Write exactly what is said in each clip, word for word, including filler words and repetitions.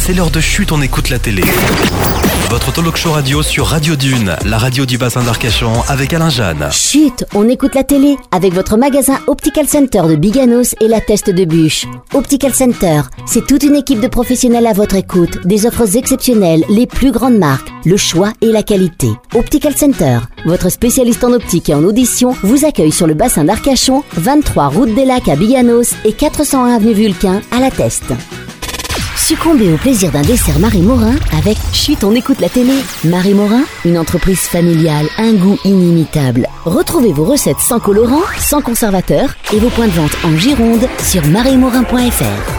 c'est l'heure de Chut, on écoute la télé. Votre talk show radio sur Radio Dune, la radio du bassin d'Arcachon avec Alain Jeanne. Chut, on écoute la télé avec votre magasin Optical Center de Biganos et la Teste de Bûche. Optical Center, c'est toute une équipe de professionnels à votre écoute, des offres exceptionnelles, les plus grandes marques, le choix et la qualité. Optical Center, votre spécialiste en optique et en audition, vous accueille sur le bassin d'Arcachon, vingt-trois route des Lacs à Biganos et quatre cent un avenue Vulcain à la Teste. Succombez au plaisir d'un dessert Marie Morin avec Chut, on écoute la télé. Marie Morin, une entreprise familiale, un goût inimitable. Retrouvez vos recettes sans colorant, sans conservateur et vos points de vente en Gironde sur marie morin point f r.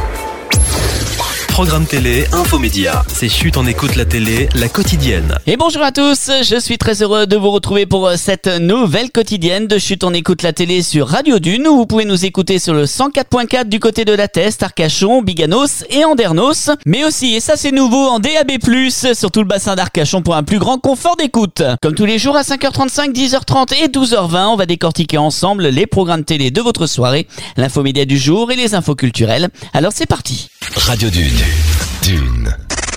Programme télé, infomédia. C'est Chut, on écoute la télé, la quotidienne. Et bonjour à tous, je suis très heureux de vous retrouver pour cette nouvelle quotidienne de Chut, on écoute la télé sur Radio Dune, où vous pouvez nous écouter sur le cent quatre point quatre du côté de la Teste, Arcachon, Biganos et Andernos, mais aussi, et ça c'est nouveau, en D A B plus, sur tout le bassin d'Arcachon pour un plus grand confort d'écoute. Comme tous les jours à cinq heures trente-cinq, dix heures trente et douze heures vingt, on va décortiquer ensemble les programmes télé de votre soirée, l'infomédia du jour et les infos culturelles. Alors c'est parti. Radio Dune. Dune.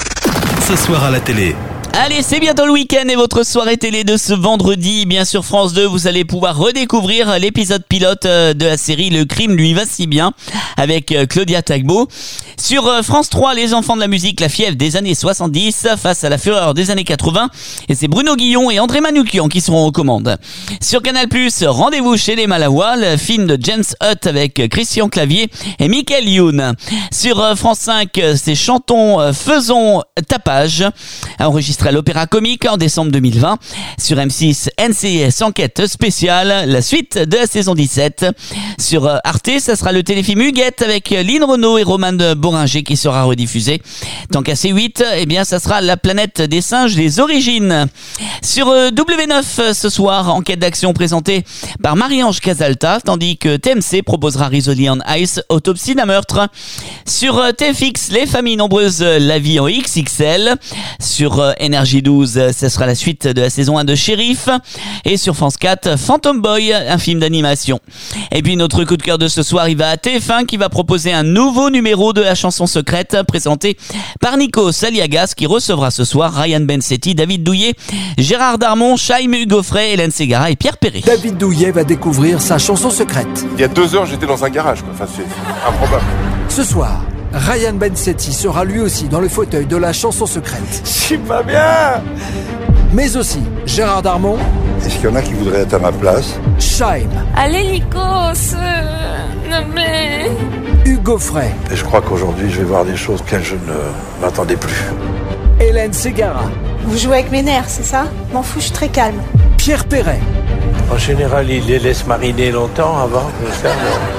Ce soir à la télé. Allez, c'est bientôt le week-end et votre soirée télé de ce vendredi. Bien sûr, France deux, vous allez pouvoir redécouvrir l'épisode pilote de la série Le crime lui va si bien avec Claudia Tagbo. Sur France trois, les enfants de la musique, la fièvre des années soixante-dix face à la fureur des années quatre-vingts. Et c'est Bruno Guillon et André Manoukian qui seront aux commandes. Sur Canal plus, Rendez-vous chez les Malawa, le film de James Hutt avec Christian Clavier et Michael Youn. Sur France cinq, c'est Chantons, faisons tapage, enregistré à l'Opéra Comique en décembre deux mille vingt. Sur M six, N C I S Enquête spéciale, la suite de la saison dix-sept. Sur Arte, ça sera le téléfilm Huguette avec Lynn Renaud et Roman Boringer qui sera rediffusé. Tant qu'à C huit, eh bien, ça sera La planète des singes, les origines. Sur W neuf, ce soir, enquête d'action présentée par Marie-Ange Casalta, tandis que T M C proposera Risoli on Ice, autopsie d'un meurtre. Sur T F X, les familles nombreuses, la vie en X X L. Sur Énergie douze, ce sera la suite de la saison un de Shérif. Et sur France quatre, Phantom Boy, un film d'animation. Et puis notre coup de cœur de ce soir, il va à T F un qui va proposer un nouveau numéro de la chanson secrète présenté par Nico Saliagas qui recevra ce soir Ryan Bensetti, David Douillet, Gérard Darmon, Chaim Hugo Frey, Hélène Ségara et Pierre Perret. David Douillet va découvrir sa chanson secrète. Il y a deux heures, j'étais dans un garage, quoi. Enfin, c'est improbable. Ce soir, Ryan Bensetti sera lui aussi dans le fauteuil de la chanson secrète. Je suis pas bien. Mais aussi Gérard Darmon. Est-ce qu'il y en a qui voudraient être à ma place? Chaim. Allez Nikos, non mais... Hugo Frey. Et je crois qu'aujourd'hui, je vais voir des choses auxquelles je ne m'attendais plus. Hélène Ségara. Vous jouez avec mes nerfs, c'est ça? M'en fous, je suis très calme. Pierre Perret. En général, il les laisse mariner longtemps avant de faire...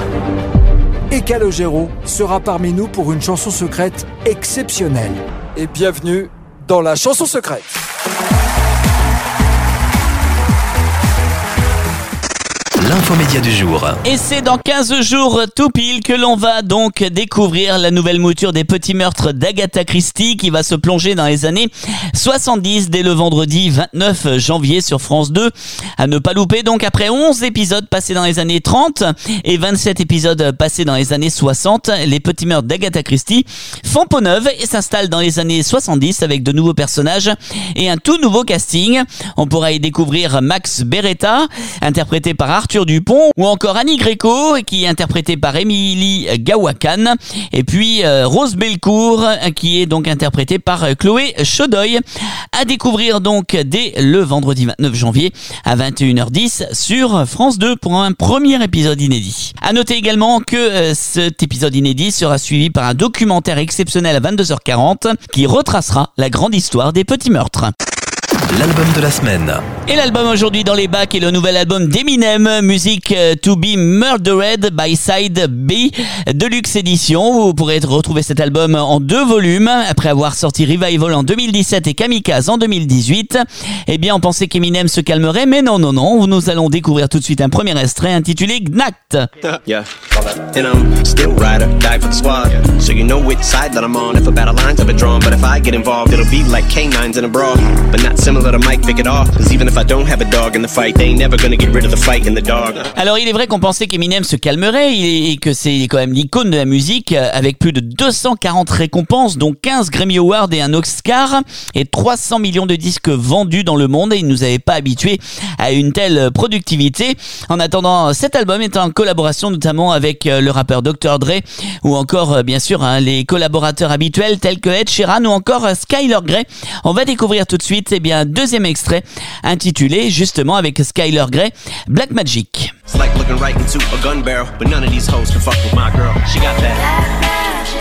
Et Calogero sera parmi nous pour une chanson secrète exceptionnelle. Et bienvenue dans la chanson secrète. L'infomédia du jour. Et c'est dans quinze jours tout pile que l'on va donc découvrir la nouvelle mouture des petits meurtres d'Agatha Christie qui va se plonger dans les années soixante-dix dès le vendredi vingt-neuf janvier sur France deux. À ne pas louper donc après onze épisodes passés dans les années trente et vingt-sept épisodes passés dans les années soixante, les petits meurtres d'Agatha Christie font peau neuve et s'installent dans les années soixante-dix avec de nouveaux personnages et un tout nouveau casting. On pourra y découvrir Max Beretta, interprété par Arthur Dupont, ou encore Annie Greco qui est interprétée par Émilie Gawakan, et puis euh, Rose Belcourt qui est donc interprétée par Chloé Chodoy. À découvrir donc dès le vendredi vingt-neuf janvier à vingt et une heures dix sur France deux pour un premier épisode inédit. À noter également que euh, cet épisode inédit sera suivi par un documentaire exceptionnel à vingt-deux heures quarante qui retracera la grande histoire des petits meurtres. L'album de la semaine. Et l'album aujourd'hui dans les bacs est le nouvel album d'Eminem, Music to be Murdered by Side B, Deluxe édition. Vous pourrez retrouver cet album en deux volumes. Après avoir sorti Revival en deux mille dix-sept et Kamikaze en deux mille dix-huit, eh bien on pensait qu'Eminem se calmerait, mais non, non, non. Nous allons découvrir tout de suite un premier extrait intitulé Gnact. Yeah, and I'm still ride or die for the squad. So you know it side that I'm on. If a battle lines have been drawn, but if I get involved, it'll be like canines in a brawl. But not similar to Mike Vick at all. Cause even if I don't have a dog in the fight, they ain't never gonna get rid of the fight in the dog. Alors il est vrai qu'on pensait qu'Eminem se calmerait et que c'est quand même l'icône de la musique avec plus de deux cent quarante récompenses, dont quinze Grammy Awards et un Oscar et trois cents millions de disques vendus dans le monde, et il nous avait pas habitués à une telle productivité. En attendant, cet album est en collaboration notamment avec le rappeur docteur Dre ou encore bien sûr hein, les collaborateurs habituels tels que Ed Sheeran ou encore Skyler Grey. On va découvrir tout de suite eh bien, un deuxième extrait intitulé justement avec Skyler Grey, Black Magic. It's like looking right into a gun barrel, but none of these hoes can fuck with my girl. She got that.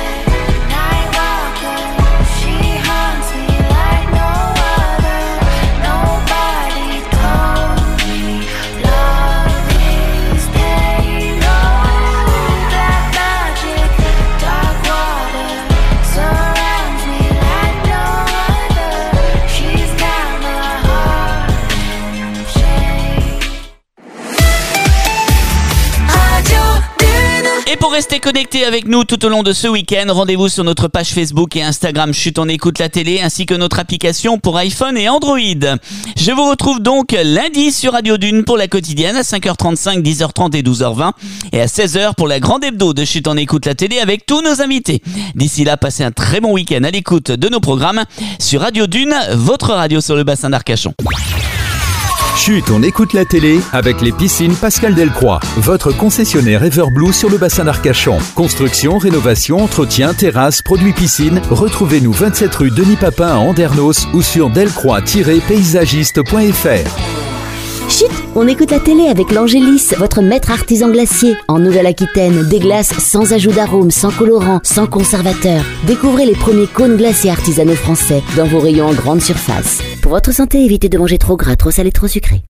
Et pour rester connecté avec nous tout au long de ce week-end, rendez-vous sur notre page Facebook et Instagram Chut on écoute la télé, ainsi que notre application pour iPhone et Android. Je vous retrouve donc lundi sur Radio Dune pour la quotidienne à cinq heures trente-cinq, dix heures trente et douze heures vingt et à seize heures pour la grande hebdo de Chut on écoute la télé avec tous nos invités. D'ici là, passez un très bon week-end à l'écoute de nos programmes sur Radio Dune, votre radio sur le bassin d'Arcachon. Chut, on écoute la télé avec les piscines Pascal Delcroix, votre concessionnaire Everblue sur le bassin d'Arcachon. Construction, rénovation, entretien, terrasse, produits piscine. Retrouvez-nous vingt-sept rue Denis Papin à Andernos ou sur delcroix tiret paysagiste point f r. Chut, on écoute la télé avec l'Angélis, votre maître artisan glacier. En Nouvelle-Aquitaine, des glaces sans ajout d'arômes, sans colorant, sans conservateur. Découvrez les premiers cônes glacés artisanaux français dans vos rayons en grande surface. Pour votre santé, évitez de manger trop gras, trop salé, trop sucré.